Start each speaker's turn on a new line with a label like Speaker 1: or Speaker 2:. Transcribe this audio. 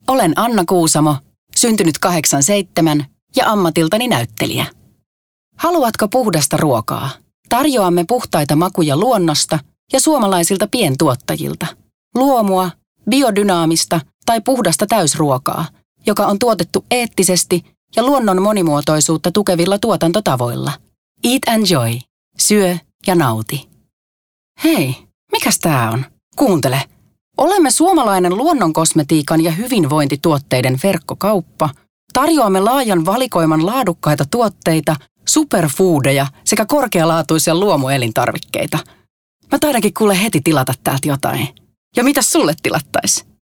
Speaker 1: Olen Anna Kuusamo, syntynyt 87 ja ammatiltani näyttelijä. Haluatko puhdasta ruokaa? Tarjoamme puhtaita makuja luonnosta ja suomalaisilta pientuottajilta. Luomua, biodynaamista tai puhdasta täysruokaa, joka on tuotettu eettisesti ja luonnon monimuotoisuutta tukevilla tuotantotavoilla. Eat and joy. Syö ja nauti. Hei, mikäs tää on? Kuuntele. Olemme suomalainen luonnonkosmetiikan ja hyvinvointituotteiden verkkokauppa. Tarjoamme laajan valikoiman laadukkaita tuotteita, superfoodeja sekä korkealaatuisia luomuelintarvikkeita. Mä taidankin kuule heti tilata täältä jotain. Ja mitä sulle tilattais?